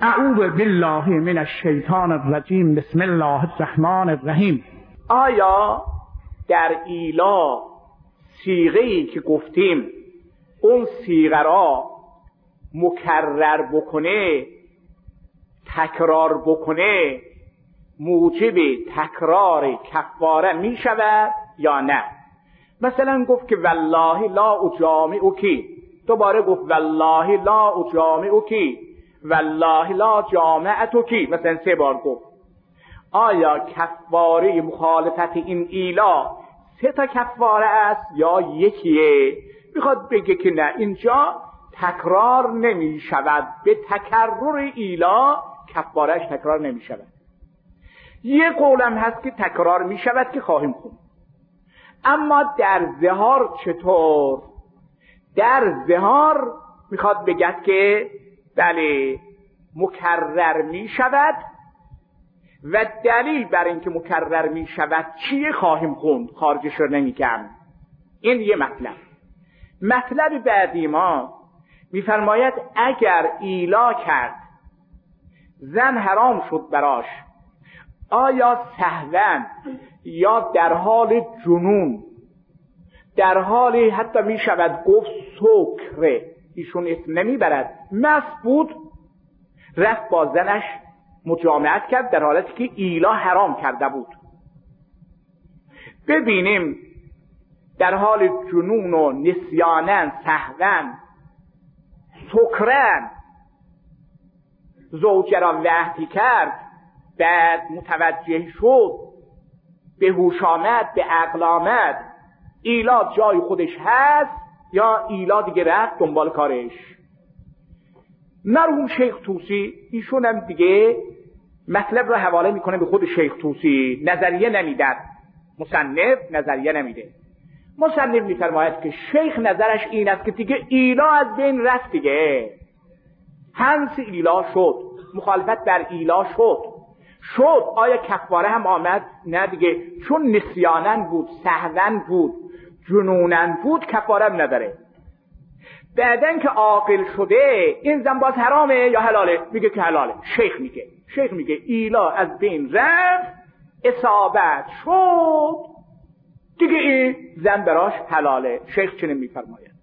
اعوذ بالله من الشیطان الرجیم. بسم الله الرحمن الرحیم. آیا در ایلا صیغه‌ای که گفتیم اون صیغه را مکرر بکنه، تکرار بکنه، موجب تکرار کفاره می شود یا نه؟ مثلا گفت که والله لا اجامعکی، دوباره گفت والله لا اجامعکی، والله لا جامعتکی، مثلا 3 بار گفت. آیا کفاره مخالفت این ایلا 3 تا کفاره است یا یکیه؟ میخواد بگه که نه، اینجا تکرار نمی شود، به تکرر ایلا کفارهش تکرار نمی شود. یه قولم هست که تکرار می شود که خواهیم خوند. اما در ظهار چطور؟ در ظهار میخواد بگد که بله مکرر می شود و دلیل بر اینکه مکرر می شود چیه خواهیم خوند، خارجش رو نمیگم. این یه مطلب. مطلب بعدی ما میفرماید اگر ایلا کرد زن حرام شد براش، آیا سهواً یا در حال جنون، در حالی حتی می شود گفت سکره، ایشون اسم نمیبرد، مست بود رفت با زنش مجامعت کرد در حالتی که ایلا حرام کرده بود. ببینیم در حال جنون و نسیانن، سهواً، سکرن زوجه را وحدی کرد، بعد متوجه شد، به هوش آمد، به عقل آمد، ایلا جای خودش هست یا ایلا دیگه رفت دنبال کارش. مرحوم شیخ طوسی ایشون هم دیگه مطلب را حواله میکنه به خود شیخ طوسی، نظریه نمیدد، مصنف نظریه نمیده. مصنف میفرماید که شیخ نظرش این است که دیگه ایلا از بین رفت، دیگه هنس ایلا شد، مخالفت بر ایلا شد. آیا کفاره هم آمد؟ نه دیگه، چون نسیانن بود، سهواً بود، جنونن بود، کفاره هم نداره. بعدن که عاقل شده این زن باز حرامه یا حلاله؟ میگه که حلاله. شیخ میگه ایلا از بین رفت، اصابت شد، دیگه این زن براش حلاله. شیخ چنین میفرماید.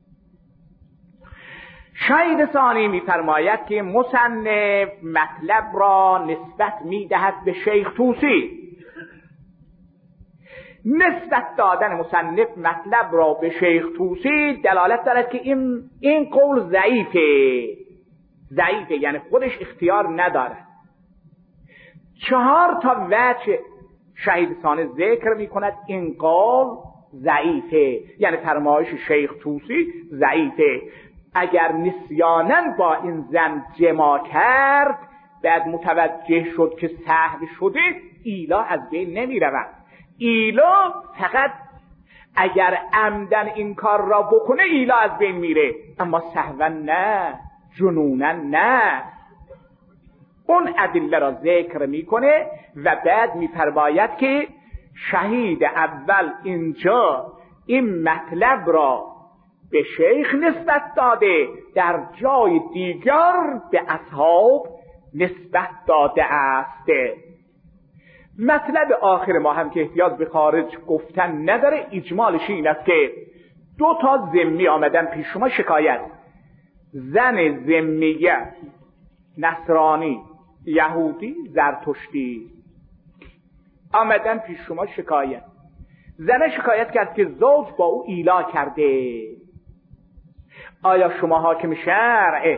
شاید ثانی میفرماید که مصنف مطلب را نسبت میدهد به شیخ طوسی. نسبت دادن مصنف مطلب را به شیخ طوسی دلالت دارد که این قول ضعیفه، یعنی خودش اختیار ندارد. 4 تا وجه شهید ثانی ذکر میکند این قول ضعیفه، یعنی فرمایش شیخ طوسی ضعیفه. اگر نسیانن با این زن جما کرد، بعد متوجه شد که سهو شده، ایلا از بین نمی رود. ایلا فقط اگر عمدن این کار را بکنه ایلا از بین میره، اما سهوا نه، جنونا نه. اون ادله را ذکر میکنه و بعد میفرماید که شهید اول اینجا این مطلب را به شیخ نسبت داده، در جای دیگر به اصحاب نسبت داده است. مطلب آخر ما هم که احتیاج به خارج گفتن نداره، اجمالش این است که 2 تا ذمی آمدن پیش شما شکایت. زن ذمیه، نصرانی، یهودی، زرتشتی آمدن پیش شما شکایت. زن شکایت کرد که زوج با او ایلا کرده. آیا شما حاکم شرع،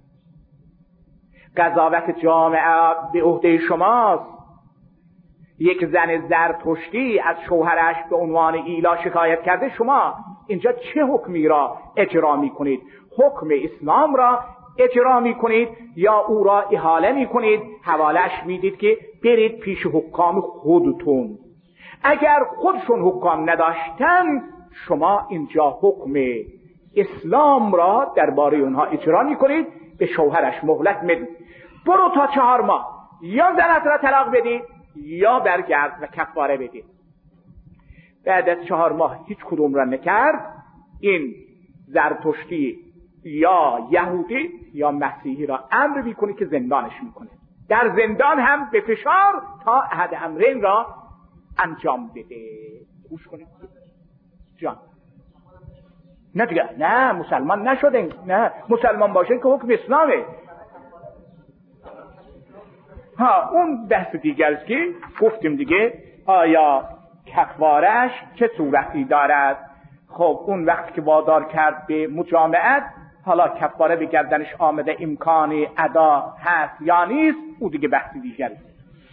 قضاوت جامعه به عهده شماست؟ یک زن زرتشتی از شوهرش به عنوان ایلا شکایت کرده، شما اینجا چه حکمی را اجرا می کنید؟ حکم اسلام را اجرا می کنید یا او را احاله می کنید، حوالش می دید که برید پیش حکام خودتون؟ اگر خودشون حکام نداشتن، شما اینجا حکم اسلام را درباره اونها اجرا می کنید، به شوهرش مهلت میدید. برو تا 4 ماه یا زنت را طلاق بدید یا برگرد و کفاره بدید. بعد از 4 ماه هیچ کدوم را نکرد، این زرتشتی یا یهودی یا مسیحی را امر میکنه که زندانش میکنه، در زندان هم به فشار تا احد امرین را انجام بده. گوش کنید جان. نه دیگه، نه مسلمان نشده، نه مسلمان باشه که حکم اسلامه. اون بحث دیگر است که گفتیم دیگه، آیا کفارش چه صورتی دارد. خب اون وقت که وادار کرد به مجامعت، حالا کفاره به گردنش آمده، امکان ادا هست یا نیست، او دیگه بحث دیگر است.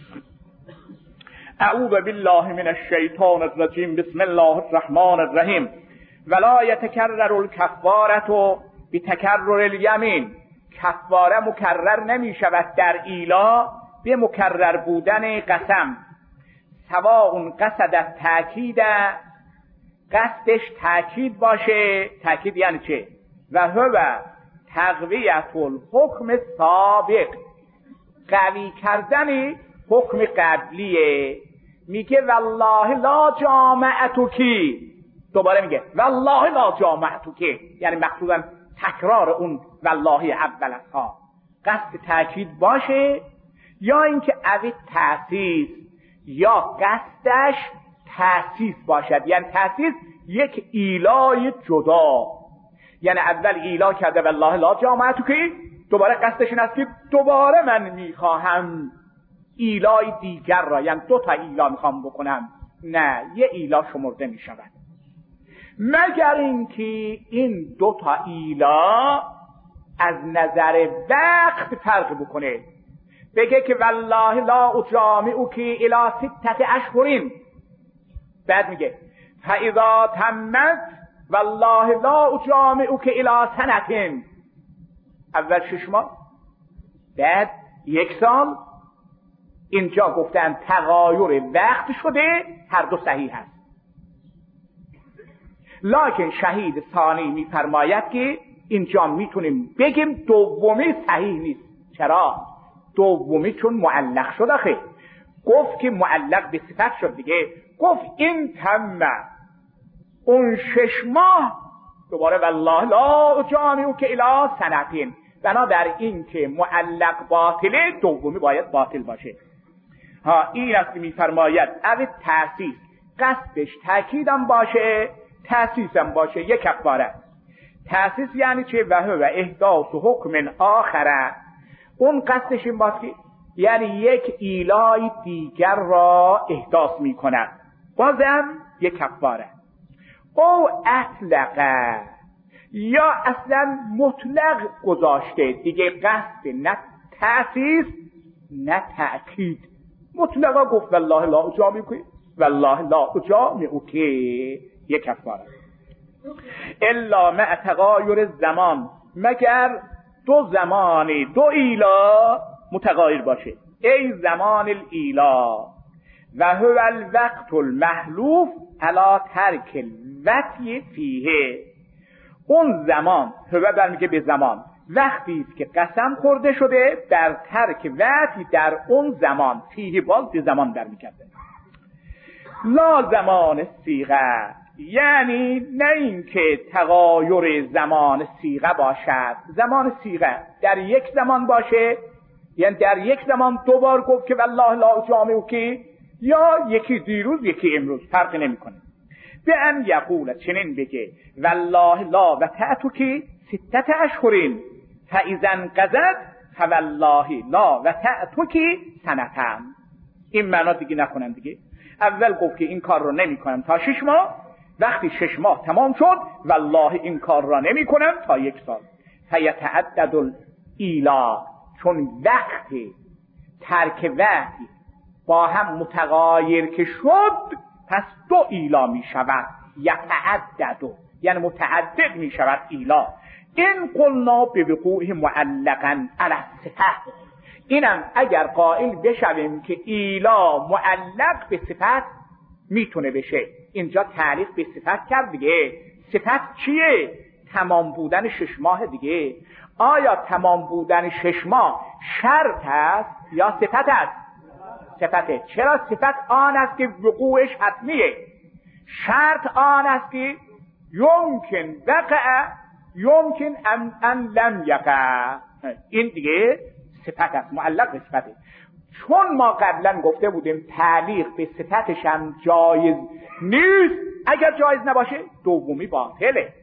اعوذ بالله من الشیطان الرجیم. بسم الله الرحمن الرحیم. ولا یتکرر الکفاره بتکرر الیمین. کفاره مکرر نمی شود در ایلا به مکرر بودن قسم. سواء قصد تأکید، قصدش تأکید باشه. تأکید یعنی چه؟ و هو تقویت الحکم سابق، قوی کردن حکم قبلیه. میگه والله لا جامعتکی، دوباره میگه والله لا جامعتکی، یعنی مقصوداً تکرار اون والله اول ها. قصد تأکید باشه یا اینکه اوی تأسیس، یا قصدش تأسیس باشد، یعنی تأسیس یک ایلای جدا، یعنی اول ایلا کرده والله لا جامعتکی، دوباره قصدش این است که دوباره من میخواهم ایلای دیگر را، یعنی دو تا ایلا میخوام بکنم. نه، یه ایلا شمرده میشود، مگر اینکه این دو تا ایلا از نظر وقت فرق بکنه. بگه که والله لا اجامعک الی 6 اشهر، بعد میگه فاذا تمت والله لا اجامعک الی سنه. اول 6 ماه، بعد 1 سال. اینجا گفتن تغایر وقت شده، هر دو صحیح هست. لکن شهید ثانی میفرماید که اینجا میتونیم بگیم دومی صحیح نیست. چرا؟ دومی چون معلق شد. آخه گفت که معلق به صفت شد دیگه، گفت این تمه اون 6 ماه، دوباره والله لا اجامعک الی سنه. بنابر این که معلق باطله، دومی باید باطل باشه. این است که میفرماید او تأسیس، قصدش تأکیدم باشه، تأسیسم باشه، یک کفاره. تأسیس یعنی چه؟ و هو احداث حکم آخره. اون قصدش این باشه که یعنی یک ایلای دیگر را احداث میکند، بازم یک کفاره. او اطلقه، یا اصلا مطلق گذاشته دیگه، قصد نه تأسیس نه تأکید، مطلقا گفت والله لا اجامعک والله لا اجامعک، یک کفاره. الا مع تغایر الزمان، مگر دو زمانی، دو ایلا متغایر باشه. ای زمان الایلا و هو الوقت المحلوف علی ترک الوطی فیه. اون زمان، هو برمیگه به زمان، وقتی است که قسم خورده شده در ترک وطی در اون زمان، فیه باز به زمان برمیگرده. لا زمان صیغه، یعنی نه این که تغایر زمان صیغه باشد. زمان صیغه در یک زمان باشه، یعنی در یک زمان دوبار گفت که والله لا اجامعک، یا یکی دیروز یکی امروز، فرقی نمیکنه. به ان یقول، چنین بگه والله لا وطأتک 6 اشهر فاذا انقضت فوالله لا وطأتک سنه. این معنا دیگه نکنم دیگه. اول گفت که این کار رو نمی کنم تا 6 ماه، وقتی 6 ماه تمام شد والله این کار را نمی کنم تا 1 سال. فیتعدد الایلا، چون وقتی ترک وقتی با هم متغایر که شد، پس 2 ایلا می شود. یتعدد یعنی متعدد می شود ایلا. این قلنا به وقوع معلقا علی الصفه، اینم اگر قائل بشویم که ایلا معلق به صفت میتونه بشه. اینجا تعریف به صفت کرد دیگه. صفت چیه؟ تمام بودن 6 ماه دیگه. آیا تمام بودن 6 ماه شرط است یا صفت است؟ صفته. چرا صفت آن است که وقوعش حتمیه، شرط آن است که یمکن وقع یمکن ان لم یقع. این دیگه صفت است، معلق به صفته. چون ما قبلا گفته بودیم تعلیق به صفتش هم جایز نیست، اگر جایز نباشه دومی باطله.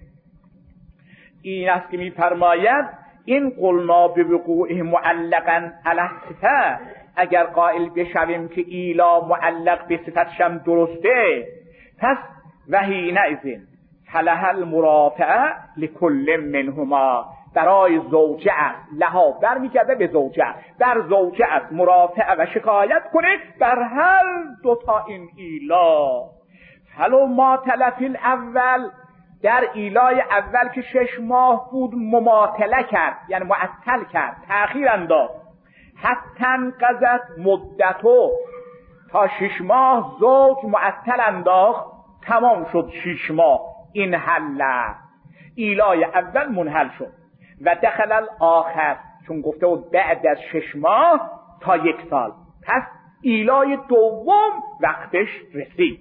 این است که میفرماید این قلنا بوقوعه معلقا علی الصفه، اگر قائل بشویم که ایلا معلق به صفتش هم درسته، پس وحینئذ فلها المرافعه لکل منهما، برای زوجه است، لها برمیگرده به زوجه، در زوجه است مرافعه و شکایت کنه بر هر دوتا این ایلا. فلو ما تلفی الاول، در ایلای اول که 6 ماه بود مماطله کرد، یعنی معطل کرد، تأخیر انداخت، حتی انقضت مدتو، تا 6 ماه زوج معطل انداخت، تمام شد 6 ماه، این حله، ایلای اول منحل شد. و دخل الاخر، چون گفته بود بعد از 6 ماه تا 1 سال، پس ایلای دوم وقتش رسید.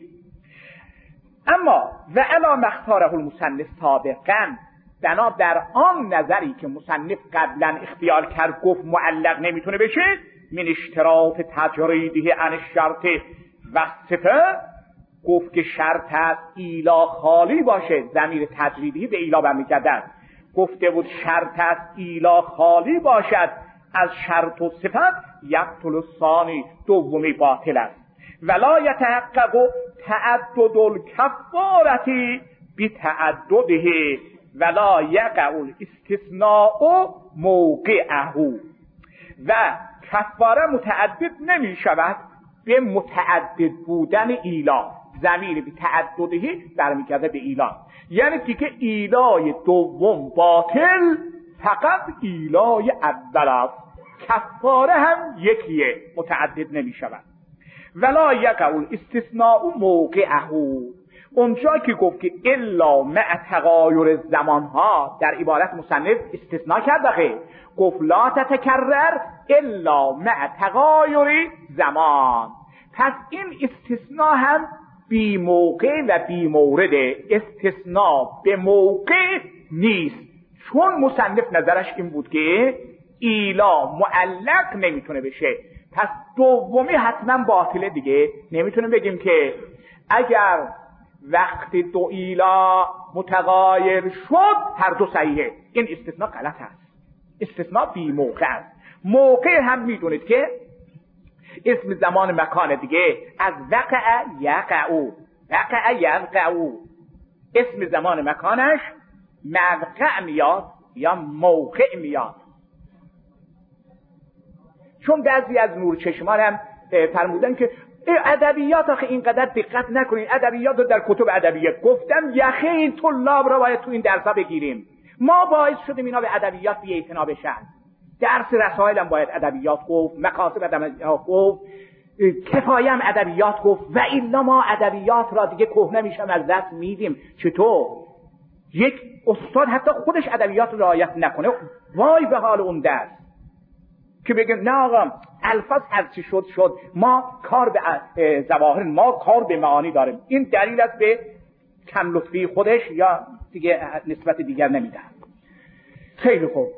اما و علا مختاره المصنف سابقا، بنا بر آن نظری که مصنف قبلا اختیار کرد، گفت معلق نمیتونه بشه، من اشتراط تجریده عن الشرط و صفه، گفت که شرط است ایلا خالی باشه، ضمیر تجریدی به ایلا برمیگردد. گفته بود شرط است ایلا خالی باشد از شرط و صفت، یبطل الثانی، دومی باطل است. ولا یتحقق تعدد الکفارتی بتعدده ولا یقع الاستثناء موقعه، و کفاره متعدد نمی شود به متعدد بودن ایلا، ضمیر به تعدده برمیگرده به ایلا، یعنی دیگه ایلای دوم باطل، فقط ایلای اول است، کفاره هم یکیه، متعدد نمی شود. ولا یقع الاستثناء موقعه، اونجا که گفت که الا مع تغایر زمانها، در عبارت مصنف استثناء کرد، خیر گفت لا تتکرر الا مع تغایر زمان، پس این استثناء هم بی موقع و بی مورد، استثناء به موقع نیست، چون مصنف نظرش این بود که ایلا معلق نمیتونه بشه، پس دومی حتما باطله دیگه. نمیتونیم بگیم که اگر وقت دو ایلا متغایر شد هر دو صحیحه، این استثناء غلط است، استثناء بی موقع است. موقع هم میدونید که اسم زمان مکان دیگه، از وقع یقعو، وقع یقعو، اسم زمان مکانش موقع میاد یا موقع میاد. چون بعضی از نورچشمان هم فرمودن که ادبیات آخه اینقدر دقت نکنین، ادبیات رو در کتب ادبیات، گفتم یخه این طلاب را باید تو این درسا بگیریم، ما باعث شدیم اینا به ادبیات بی اعتنا بشن، درس رسائل هم باید ادبیات گفت، مکاتب ادبیات گفت، کفایه هم ادبیات گفت، و الا ما ادبیات را دیگه کهنه میشم از دست میدیم. چطور یک استاد حتی خودش ادبیات رو رعایت نکنه، وای به حال اون درس که بگه نه آقا الفاظ هرچی شد، ما کار به ظواهر، ما کار به معانی داریم. این دلیل است به کم لطفی خودش، یا دیگه نسبت دیگر نمیده. خیلی خوب،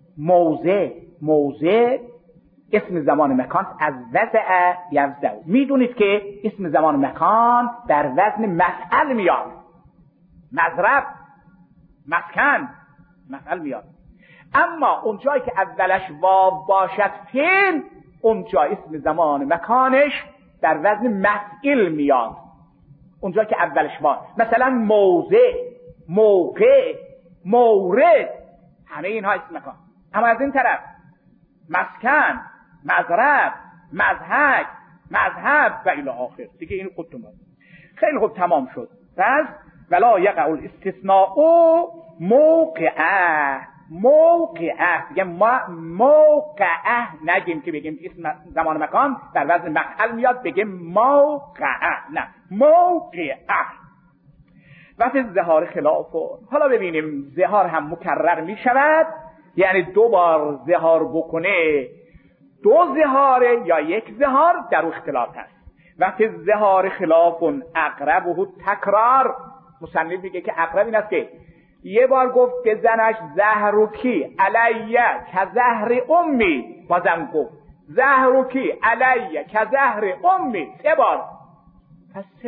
موضع اسم زمان مکان، از وضع یوضع، میدونید که اسم زمان مکان در وزن مفعل میاد، مضرب، مسکن، مفعل میاد. اما اونجایی که اولش واو باشد فعل، اونجا اسم زمان مکانش در وزن مفعول میاد، اونجا که اولش واو. مثلا موضع، موقع، مورد، همه اینها اسم مکان. اما از این طرف مسکن، مضرب، مضحک، مذهب و الی آخر، دیگه این خودتون. خیلی خوب، تمام شد. پس ولا یقع الاستثناء موقعه، موقعه دیگه، موقعه نگیم که بگیم اسم زمان مکان در وزن مفعل میاد بگیم موقعه، نه، موقعه. و فی الظهار خلافون، حالا ببینیم ظهار هم مکرر می شود، یعنی 2 بار ظهار بکنه 2 ظهاره یا 1 ظهار، در اختلاف هست. و فی الظهار خلافون اقربه تکرار، مصنف میگه که اقرب این است که یه بار گفت به زنش زهرکی علیه که زهر امی، بازم گفت زهرکی علیه که زهر امی 3 بار. پس 3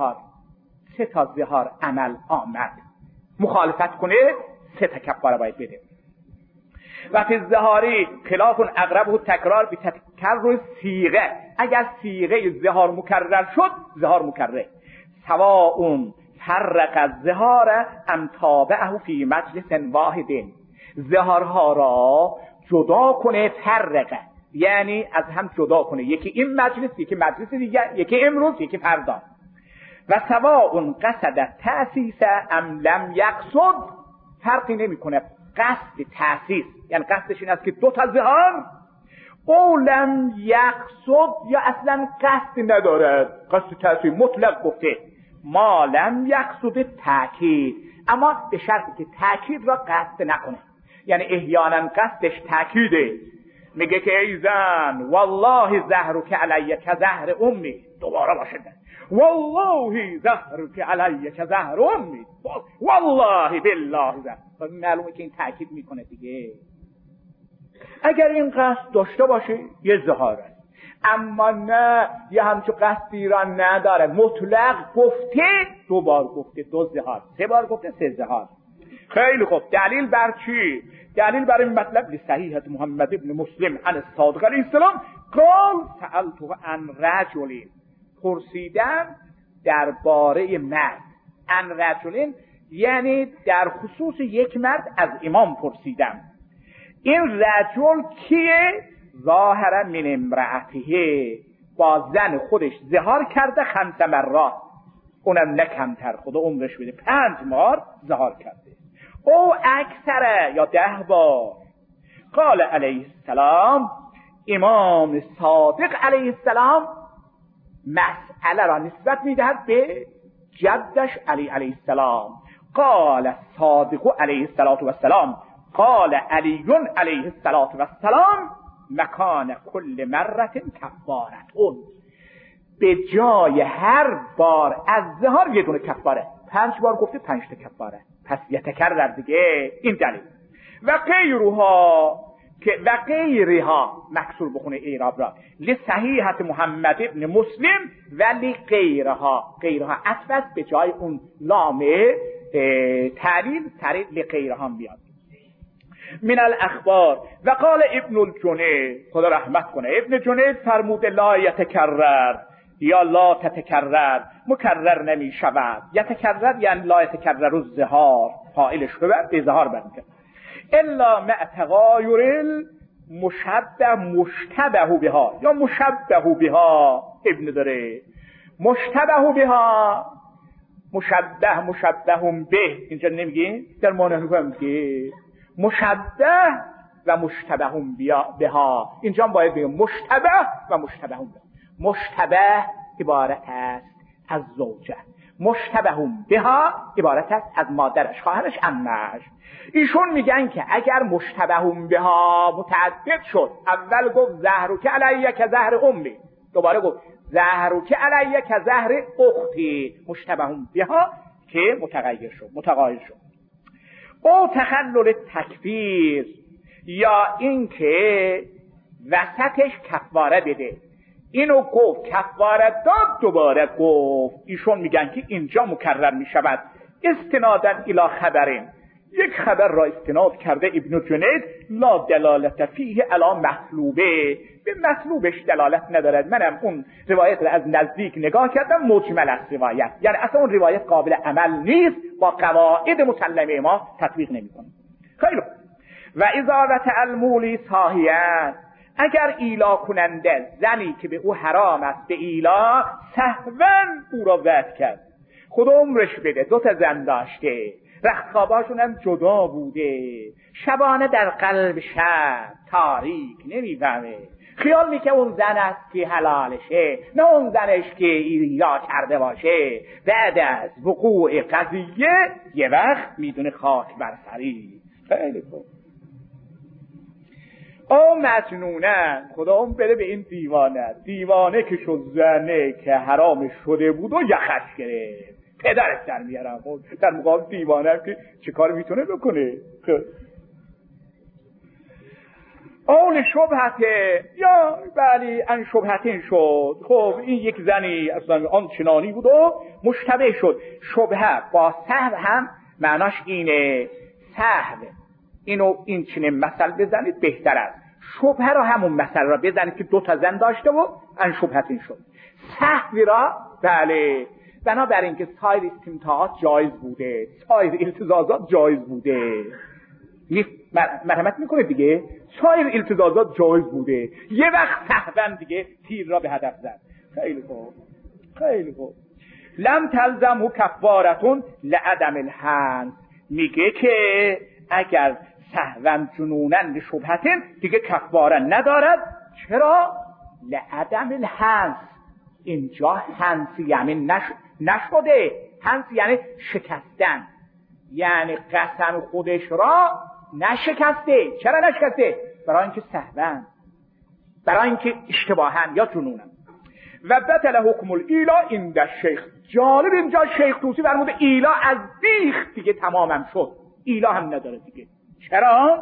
تا زهار عمل آمد. مخالفت کنه 3 تا کفاره باید بده. وقتی الزهاری خلاف اقرب و تکرار به تکرر صیغه، اگر صیغه زهار مکرر شد زهار مکرر. سواء فرق الزهار ام تابعه فی مجلس واحد، زهارها را جدا کنه، فرقه یعنی از هم جدا کنه، یکی این مجلس یکی مجلس دیگر، یکی امروز یکی فردا. و سواء قصد تأسیس ام لم یقصد، فرقی نمیکنه قصد تأسیس یعنی قصدش این است که 2 تا زهار، او لم یقصد یا اصلا قصد ندارد، قصد تأسیس مطلق گفته، ما لم یقصد تأکید، اما به شرطی که تأکید را قصد نکنه. یعنی احیانا قصدش تأکیده، میگه که ای زن والله زهرک علیه که زهر امی، دوباره باشه والله زهرک علیه که زهر امی، والله بالله زهر، معلومه که این تأکید میکنه دیگه. اگر این قصد داشته باشه یه زهاره، اما نه یه همچون قصدی را نداره، مطلق گفته 2 بار گفته 2 زهار، 3 بار گفته 3 زهار. خیلی خوب، دلیل بر چی؟ دلیل بر این مطلب لصحیحة محمد ابن مسلم عن الصادق علیه السلام قال سألته عن رجل، پرسیدم درباره مرد، عن رجل یعنی در خصوص یک مرد از امام پرسیدم. این رجل کیه؟ ظاهرا من امرأته، با زن خودش زهار کرده 5 مرات، اونم نه کمتر، خدا عمرش بده 5 بار زهار کرده، او اکثره یا 10 بار. قال علیه السلام، امام صادق علیه السلام مسئله را نسبت میدهد به جدش علی علیه السلام. قال صادق علیه السلام قال علی علیه السلام مکان کل مرت کفارتون، به جای هر بار از زهار یه دونه کفاره. 5 بار گفته 5 تا کفاره، پس یتکرر دیگه. این دلیل. و غیرها که و غیرها مکسور بخونه اعراب را، لصحیحة محمد ابن مسلم ولی غیرها اصلا به جای اون لام تعلیل سریع لغیرها بیاد. من الاخبار و قال ابن الجنید، خدا رحمت کنه، ابن جنید فرموده لا یتکرر یا لا تتکرر، مکرر نمی شود. یتکرر یعنی لا یتکرر الزهار، فاعلش رو به زهار برمیگرده، الا مع تغایر مشتبه بها یا مشبه بها. ابن داره مشتبه بها، مشبه به، اینجا نمیگه در معنی میگه مشبه و مشتبه بها، اینجا باید بگیم مشتبه و مشتبه بها. مشتبه عبارت است از زوجه، مشتبه بها عبارت است از مادرش، خواهرش، عمش. ایشون میگن که اگر مشتبه بها متعدد شد، اول گفت زهرک علیه که زهر امی، دوباره گفت زهرک علیه که زهر اختی، مشتبه بها که متغیر شد. او تخلل تکفیر یا این که وسطش کفاره بده، اینو گفت کفاره داد دوباره گفت. ایشون میگن که اینجا مکرر میشود استنادا الی خبرین، یک خبر را استناد کرده ابن جنید، لا دلالت فیه علی مطلوبه، به مطلوبش دلالت ندارد. منم اون روایت را از نزدیک نگاه کردم، مجمل است روایت، یعنی اصلا اون روایت قابل عمل نیست، با قواعد مسلمه ما تطبیق نمی‌کنه. خیلی و اذا المولی صاحیان، اگر ایلا کننده زنی که به او حرام است به ایلا سهوا او را وعد کرد، خدا عمرش بده 2 تا زن داشته، رختخواباشون هم جدا بوده، شبانه در قلب شب تاریک نمیفهمه، خیال میکنه اون زن است که حلالشه، نه اون زنش که ایلا کرده باشه. بعد از وقوع قضیه یه وقت میدونه خاک بر سری. خیلی خوب. او مجنونه، خدا اون بده به این دیوانه که شد زنه که حرام شده بود و یخش گرفت، پدرش در میارم. در مقابل دیوانه که چه کار میتونه بکنه؟ اول شبهته یا بلی ان شبهتین شد. خب این یک زنی اصلا آن چنانی بود و مشتبه شد. شبهه با سهو هم معناش اینه، سهو اینو این چنین مثل بزنید بهتر است. شبهه را همون مثل را بزنید که 2 تا زن داشته و ان شبهتین شد. سهوی را بله بنابراین که سایر استمتاعات جایز بوده، سایر التزازات جایز بوده، مرحمت میکنه دیگه، سایر التزازات جایز بوده، یه وقت سهون دیگه تیر را به هدف زد. خیلی خوب خیلی خوب. لم تلزمه کفارتون لعدم الحنث، میگه که اگر سهون جنونن شبهتن دیگه کفاره ندارد. چرا؟ لعدم الحنث. اینجا حنث یعنی نشده، حنث یعنی شکستن، یعنی قسم خودش را نشکسته. چرا نشکسته؟ برای اینکه سهون، برای اینکه اشتباهن یا جنونن. و بطل حکم الایلا عند الشیخ. جالب اینجا شیخ طوسی فرموده ایلا از بیخ دیگه تمامم شد، ایلا هم نداره دیگه. چرا؟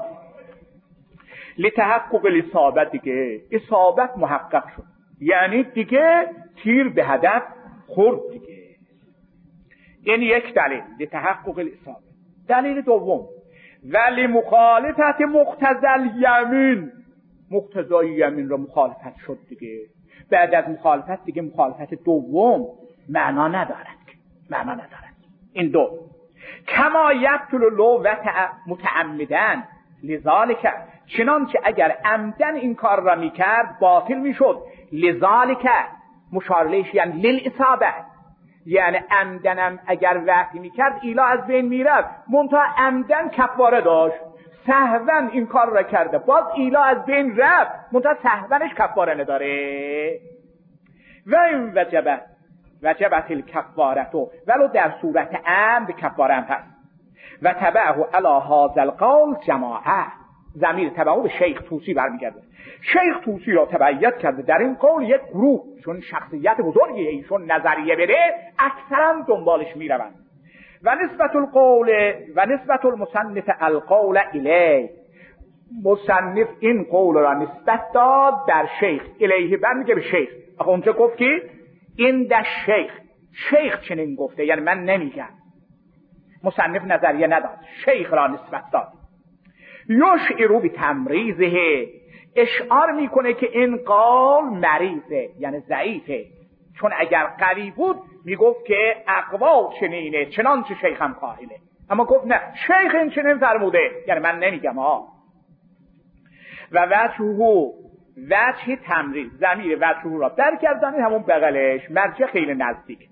لتحقق الاصابت، دیگه اصابت محقق شد، یعنی دیگه تیر به هدف خورد دیگه. این یک دلیل لتحقق الاصابت. دلیل دوم ولی مخالفت مقتضی الیمین، مقتضای یمین را مخالفت شد دیگه. بعد از مخالفت دیگه مخالفت دوم معنا ندارد، معنا ندارد. این دو کما یقتل لو و متعمدن لذالک، چنانچه اگر عمدن این کار را میکرد باطل میشد. لذالک مشار الیه یعنی للاصابه، یعنی عمدنم اگر وقتی میکرد ایلا از بین میرفت، منتها عمدن کفاره داشت. سهون این کار را کرده باز ایلا از بین رفت، منتها سهونش کفاره نداره. و این وجبت الکفارتو، ولو در صورت عمد کفاره هم هست. و تبعه علی هذا القول جماعه، ضمیر تبعه به شیخ طوسی برمیگرده. شیخ طوسی را تبعیت کرده در این قول یک گروه، چون شخصیت بزرگی ایشون نظریه بده اکثرا دنبالش میروند. و نسبت المصنف القول الیه، مصنف این قول را نسبت داد در شیخ، الیه برمیگه به شیخ. آخه اونجا گفت که این در شیخ چنین گفته، یعنی من نمیگم، مصنف نظریه نداد، شیخ را نسبت داد. یشعرو به تمریزه، اشعار میکنه که این قول مریضه، یعنی ضعیفه، چون اگر قوی بود میگفت که اقوال چنینه چنانچه شیخم قائله، اما گفت نه شیخ این چنین فرموده، یعنی من نمیگم ها. و وجه تمریز، ضمیر وجهه را برگردانید همون بغلش، مرجع خیلی نزدیک.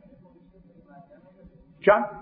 جان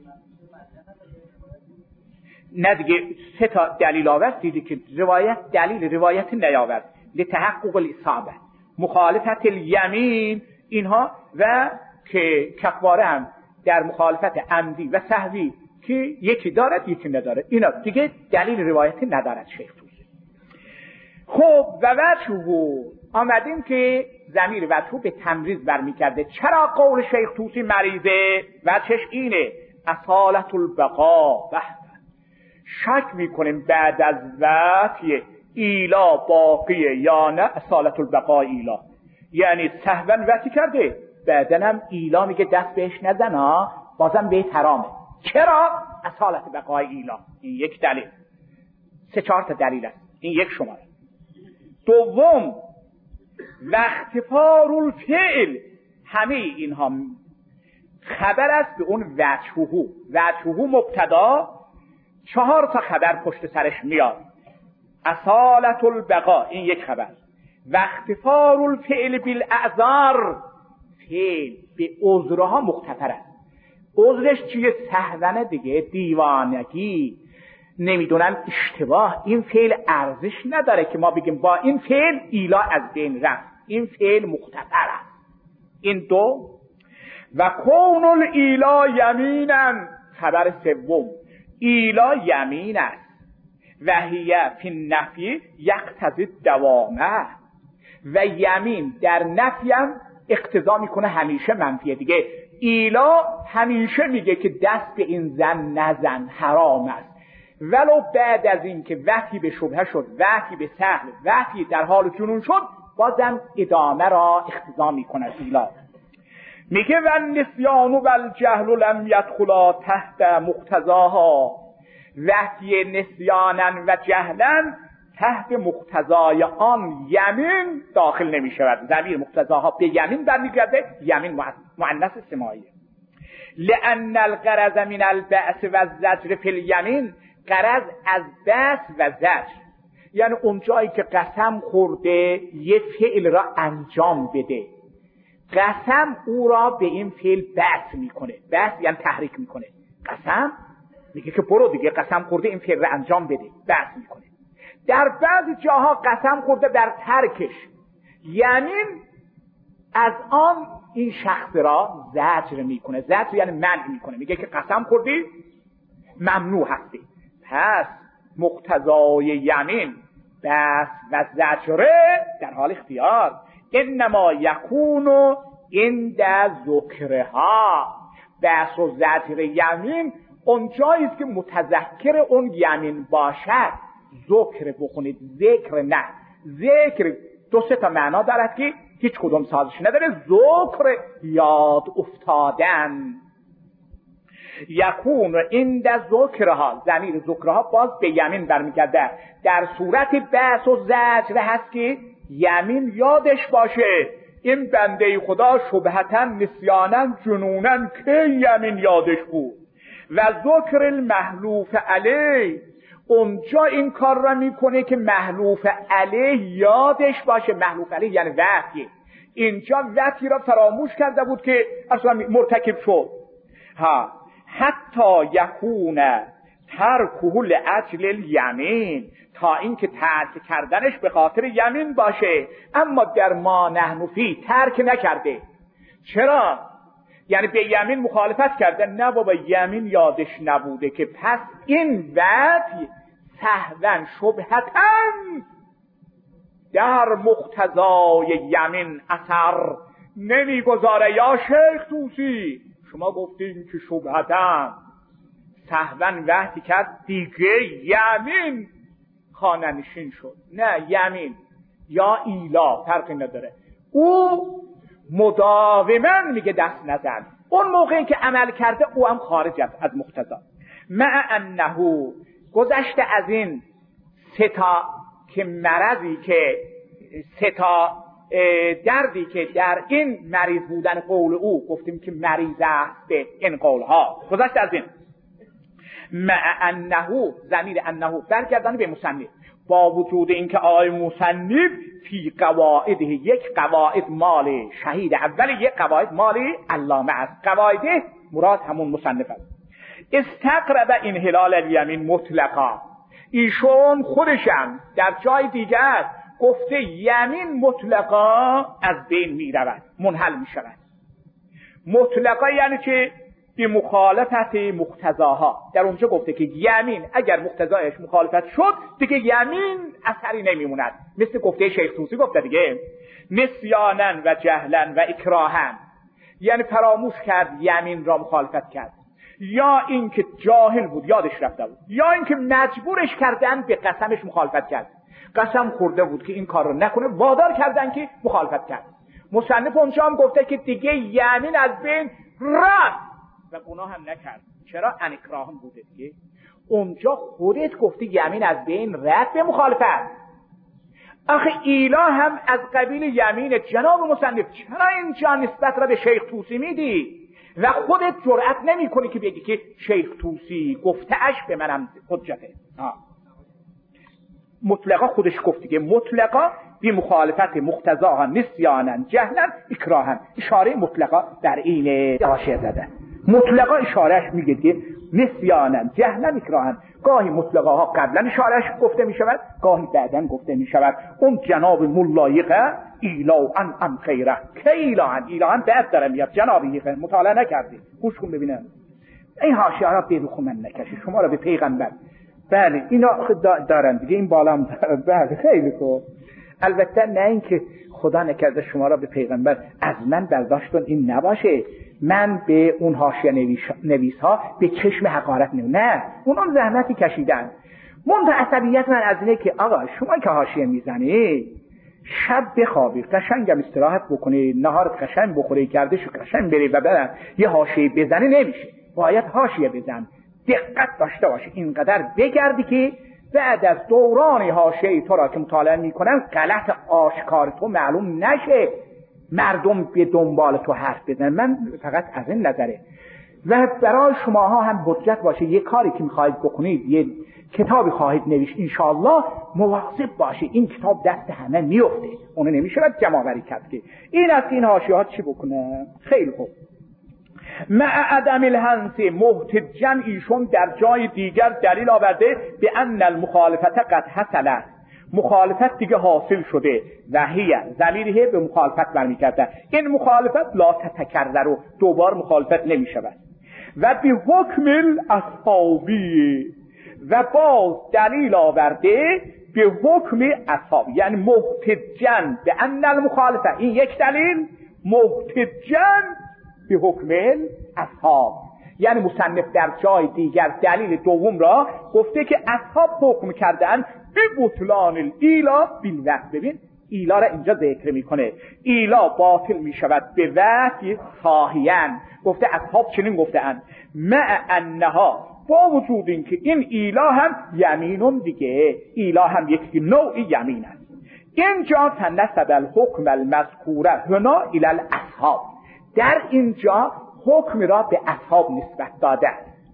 نه دیگه 3 تا دلیل آورد، دیدی که روایت نیاورد. لتحقق الاصابه، مخالفت الیمین اینها، و که کفاره هم در مخالفت عمدی و سهوی که یکی دارد یکی نداره، اینا دیگه دلیل روایتی ندارد شیخ طوسی. خب و وجهه آمدیم که ضمیر وجهه به تمریز برمیگرده. چرا قول شیخ طوسی مریضه؟ وجهش اینه اصالت البقا. شک میکنیم بعد از وقتی ایلا باقیه یا نه اصالت البقا ایلا، یعنی سهون وقتی کرده بعدن هم ایلا میگه دست بهش نزن بازم بهت حرامه. چرا؟ اصالت بقای ایلا. این یک دلیل. 3-4 تا دلیل است، این یک شماره. دوم و اختفار الفعل، همه اینها خبر است به اون وجهه مبتدا، 4 تا خبر پشت سرش میاد. اصالت البقا این یک خبر، و اختفار الفعل بالاعذار، فعل به عذرها مختفر است. عذرش چیه؟ سهونه دیگه، دیوانگی، نمیدونم اشتباه. این فعل ارزش نداره که ما بگیم با این فعل ایلا از بین رفت، این فعل مختفر است. این دو. و کون الایلا یمینا، خبر سوم ایلا یمین است، و هیه فی النفی یقتضی الدوامه، و یمین در نفی هم اقتضا میکنه همیشه منفیه دیگه. ایلا همیشه میگه که دست به این زن نزن، حرام است، ولو بعد از این که وحی به شبهه شد، وحی به سهل، وحی در حال جنون شد، بازم ادامه را اقتضا میکنه ایلا. میگه و النسیان و الجهل لم یدخلا تحت مقتضاها، وحی نسیانا و جهلا تحت مقتضای آن یمین داخل نمی شود. ضمیر مقتضاها به یمین برمیگرده، یمین مؤنث سماعیه. لأن الغرض من البأس و الزجر فی الیمین، غرض از بأس و زجر یعنی اون جایی که قسم خورده یه فعل را انجام بده، قسم او را به این فعل بأس میکنه. بأس یعنی تحریک میکنه. قسم میگه که برو دیگه قسم خورده این فعل را انجام بده، بأس میکنه. در بعضی جاها قسم خورده در ترکش، یعنی از آن این شخص را زجر میکنه. زجر یعنی منع میکنه، میگه که قسم خوردی ممنوع هستی. پس مقتضای یمین بس و زجره در حال اختیار، انما یکونو عند ذکرها. بس و زجر یمین اون جایی است که متذکر اون یمین باشد. ذکر بخونید، ذکر نه. ذکر دو سه تا معنا دارد که هیچ کدوم سازش نداره. ذکر یاد افتادن. یکون عند ذکرها، ضمیر ذکرها باز به یمین برمیگرده. در صورت بحث و زجر هست که یمین یادش باشه. این بنده خدا شبهتا نسیانا جنونا که یمین یادش بود. و ذکر المحلوف علیه، اونجا این کار را میکنه که محلوف علیه یادش باشه. محلوف علیه یعنی وحی. اینجا وحی را فراموش کرده بود که اصلا مرتکب شد. حتی یکون ترکه لاجل الیمین، تا اینکه ترک کردنش به خاطر یمین باشه. اما در ما نحن فی ترک نکرده. چرا؟ یعنی به یمین مخالفت کرده؟ نه بابا، یمین یادش نبوده که پس این وحی سهوا شبهتا در مقتضای یمین اثر نمیگذاره. یا شیخ طوسی شما گفتین که شبهتا سهوا وحی کرد دیگه یمین خانه‌نشین شد. نه، یمین یا ایلا فرقی نداره. او مداوما میگه دست نزن. اون موقعی که عمل کرده او هم خارج است از مقتضا. مع انه گذشته از این سه تا که مرضی که سه تا دردی که در این مریض بودن قول او گفتیم که مریض است به این قولها، گذشته از این. مع انه، ضمیر انه برگردن به مصنف، با وجود اینکه آقای مصنف فی قواعده یک قواعد مال شهید اول، یک قواعد مال علامه است. قواعده مراد همون مصنف است. استقرب انحلال الیمین مطلقا، ایشون خودشم در جای دیگر گفته یمین مطلقا از بین می رود، منحل می شود. مطلقا یعنی که به مخالفت مقتضاها. در اونجا گفته که یمین اگر مقتضایش مخالفت شد دیگه یمین اثری نمیموند. مثل گفته شیخ طوسی گفته دیگه، نسیانا و جهلا و اکراها، یعنی فراموش کرد یمین را مخالفت کرد، یا اینکه جاهل بود یادش رفته بود، یا اینکه مجبورش کردن به قسمش مخالفت کرد. قسم خورده بود که این کار رو نکنه، وادار کردن که مخالفت کرد. مصنف اونجا هم گفته که دیگه یمین از بین رفت و گناه هم نکرد. چرا؟ انکراهم بوده دیگه. اونجا خودت گفتی یمین از بین رفت به مخالفت. آخه ایلا هم از قبیل یمین جناب مصنف، چرا اینجا نسبت را به شیخ طوسی میدی و خودت جرأت نمی کنی که بگی که شیخ طوسی گفته اش به منم حجته؟ مطلقا خودش گفت که مطلقا بی مخالفت مقتضاها نسیانا جهلا اکراها. اشاره مطلقا در این حاشیه زده. مطلقا اشارهش میگه که نسیانا جهلا اکراها. گاهی مطلقاها قبلا اشارهش گفته میشود، گاهی بعدن گفته میشود. اون جناب ملایقه ایلاعن ام خیره، که ایلاعن بعد داره میاد. جنابی مطالعه نکردی، گوش کن ببینم این حاشیه را به رخ من نکشی، شما را به پیغمبر. بله اینا دارن دیگه، این بالا هم بله خیلی خوب. البته نه اینکه خدا نکرده شما را به پیغمبر از من برداشت کن، این نباشه. من به اون حاشیه نویس ها به چشم حقارت نه، اونم زحمتی کشیدن. منتها عصبیت من از اینه که آقا شما که حاشیه میزنی شب بخوابی، قشنگم استراحت بکنی، نهارت قشنگ بخوری، گردش قشنگ بری و بعد یه حاشیه بزنی نمیشه. باید حاشیه بزن، دقت داشته باشی، اینقدر بگردی که بعد از دوران حاشیه تو را که مطالعه میکنن غلط آشکار تو معلوم نشه، مردم به دنبال تو حرف بزنن. من فقط از این نظره و برای شماها هم حجت باشه. یه کاری که میخواهید بکنید، یه کتابی خواهید نوشت، انشاءالله مواظب باشه این کتاب دست همه میفته، اونو نمیشه باید جمع کرد که این از این حاشیه ها چی بکنه. خیلی خوب. مع عدم الهنس محتجاً ایشون در جای دیگر دلیل آورده به ان المخالفت قد حصلت، مخالفت دیگه حاصل شده و هی ضمیره به مخالفت برمیگرده. این مخالفت لا تتکرر و دوبار مخالفت نمیشود. و به حکم الاصحابی و باز دلیل آورده به حکم اصحاب، یعنی محتجاً به ان المخالفت، این یک دلیل، محتجاً به حکم اصحاب، یعنی مصنف در جای دیگر دلیل دوم را گفته که اصحاب حکم کردن به بطلان الایلا بالوقت. ببین ایلا را اینجا ذکر میکنه، ایلا باطل میشود به وقت صاحیان، گفته اصحاب چنین گفته‌اند. مع انها، با وجود اینکه این ایلا هم یمینون دیگه، ایلا هم یک نوع یمین است. اینجا تنسب الحکم المذکوره هنا الی الاصحاب، در اینجا حکم را به اصحاب نسبت داده،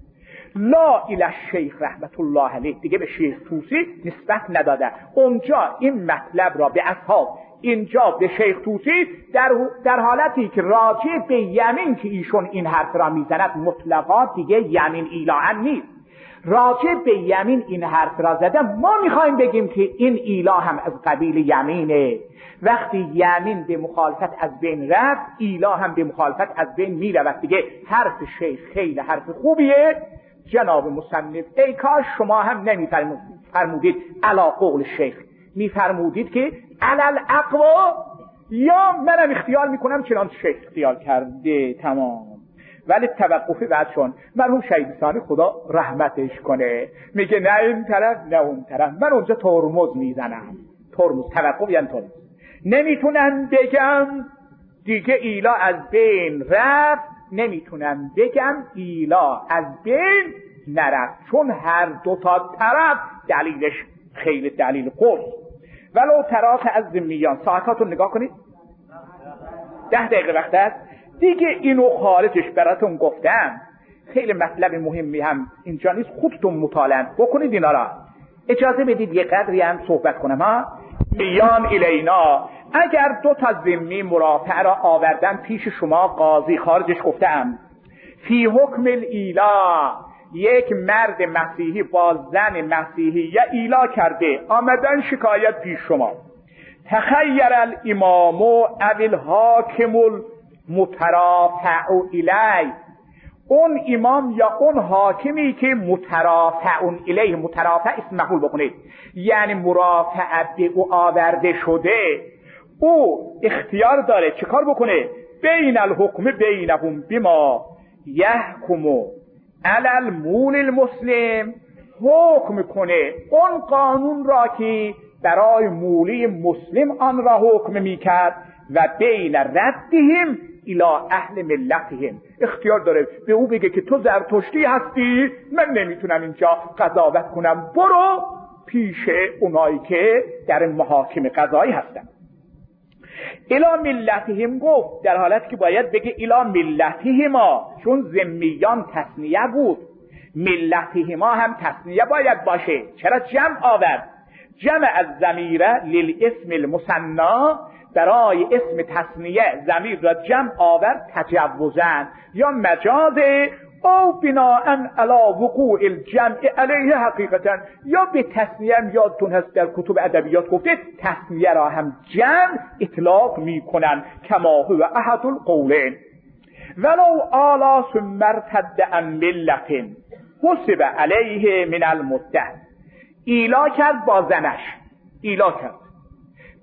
لا الی الشیخ رحمت الله علیه، دیگه به شیخ طوسی نسبت نداده. اونجا این مطلب را به اصحاب، اینجا به شیخ طوسی، در حالتی که راجع به یمین که ایشون این حرف را میزند مطلقا دیگه یمین ایلاهن نیست، راجع به یمین این حرف را زده. ما میخوایم بگیم که این ایلا هم از قبیل یمینه. وقتی یمین به مخالفت از بین رفت، ایلا هم به مخالفت از بین میرود دیگه. حرف شیخ خیلی حرف خوبیه جناب مصنف، ای کاش شما هم نمیفرمودید علا قول شیخ، میفرمودید که علل اقوا، یا منم اختیار میکنم چنان شیخ اختیار کرده، تمام. ولی توقفی بعد چون مرحوم شهید ثانی خدا رحمتش کنه میگه نه این طرف نه اون طرف، من اونجا ترمز میزنم. ترمز، توقف یعنی ترمز. نمیتونم بگم دیگه ایلا از بین رفت، نمیتونم بگم ایلا از بین نرفت، چون هر دو تا طرف دلیلش خیلی دلیل قرص. ولو طرف از ذمیان، ساعتاتون نگاه کنید، 10 دقیقه وقت است دیگه. اینو خارجش براتون گفتم، خیلی مطلب مهمی هم اینجا نیست، خودتون مطالعه بکنید اینا را. اجازه بدید یه قدری هم صحبت کنم ها. میان الینا، اگر 2 تا ذمی مرافع را آوردن پیش شما، قاضی خارجش گفتم فی حکم الایلا، یک مرد مسیحی با زن مسیحی یا ایلا کرده، آمدن شکایت پیش شما، تخیر الامام او الحاکم المترافع الیه، اون امام یا اون حاکمی که مترافع الیه، مترافع اسم مفعول بکنید، یعنی مرافع به او آورده شده، او اختیار داره چیکار بکنه؟ بین الحکم بینهم بما یحکم علی المول المسلم، حکم کنه اون قانون را که برای مولی مسلم آن را حکم میکرد، و بین ردهم الی اهل ملتهم، اختیار داره به او بگه که تو زرتشتی هستی، من نمیتونم اینجا قضاوت کنم، برو پیش اونایی که در محاکم قضایی هستن. الی ملتهم گفت در حالتی که باید بگه الی ملتهما، چون ذمیان تثنیه بود، ملتهما هم تثنیه باید باشه. چرا جمع آورد؟ جمع از ضمیره للاسم المثنی، برای اسم تثنیه ضمیر را جمع آورد تجوزن یا مجاز، او بناء علی وقوع الجمع علیه حقیقتا، یا به تثنیه هم یادتون هست در کتب ادبیات گفته تثنیه را هم جمع اطلاق میکنن، کما هو احد القولین. ولو آلا ثم ارتد عن ملت حسب علیه من المدت، ایلا کرد با زنش، ایلا کرد،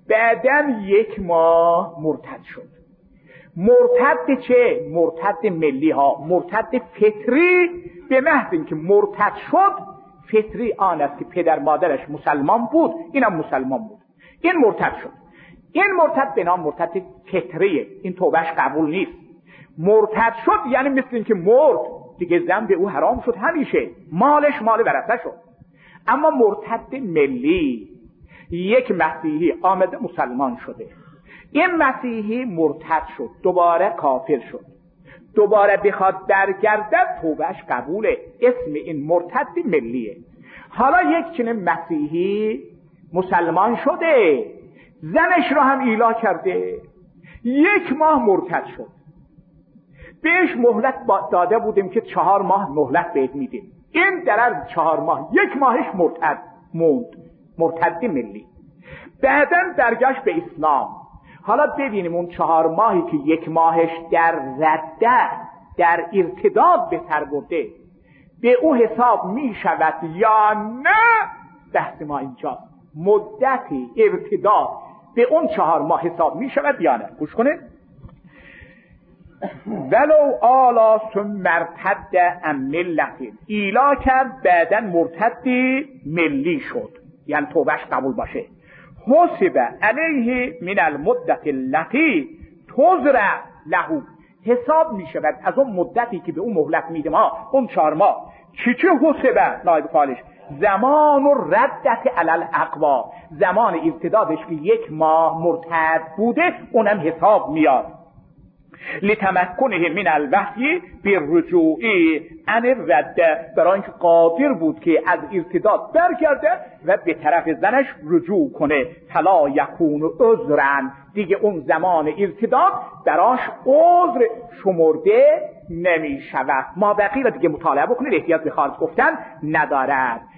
بعدن 1 ماه مرتد شد. مرتد چه؟ مرتد ملی ها، مرتد فطری. به محض اینکه مرتد شد، فطری آن است که پدر مادرش مسلمان بود، اینم مسلمان بود، این مرتد شد. این مرتد به نام مرتد فطریه، این توبهش قبول نیست. مرتد شد یعنی مثل اینکه مرد دیگه، ذنب او حرام شد همیشه، مالش مال ورثه شد. اما مرتد ملی، یک مسیحی آمده مسلمان شده، این مسیحی مرتد شد، دوباره کافر شد، دوباره بخواد برگردد، توبهش قبوله، اسم این مرتد ملیه. حالا یک چنین مسیحی مسلمان شده، زنش رو هم ایلا کرده، 1 ماه مرتد شد. بهش مهلت داده بودیم که 4 ماه مهلت بهت میدیم. این در از 4 ماه 1 ماهش مرتد موند، مرتد ملی. بعداً برگشت به اسلام. حالا ببینیم اون 4 ماهی که 1 ماهش در رده، در ارتداد به سر برده، به او حساب می شود یا نه؟ بحث ما اینجا مدتی ارتداد به اون 4 ماه حساب می شود یا نه؟ گوش کنه. ولو آلا ثم مرتد عن ملت، ایلا کرد بعدن مرتدی ملی شد، یعنی توبهش قبول باشه. حسب علیه من المدت التي تزرع له، حساب می شود از اون مدتی که به اون مهلت میدیم ها، اون 4 ماه. چه حسبه؟ نایب فالش زمان و ردت علل اقوا، زمان ارتدادش که 1 ماه مرتد بوده اونم حساب میاد. لتمکنه من الوحی بالرجوع عن الرده، برای اینکه قادر بود که از ارتداد برگرده و به طرف زنش رجوع کنه. فلا یکون عذرا، دیگه اون زمان ارتداد براش عذر شمرده نمی شود. ما بقیه دیگه مطالعه بکنید، احتیاج به خارج گفتن ندارد.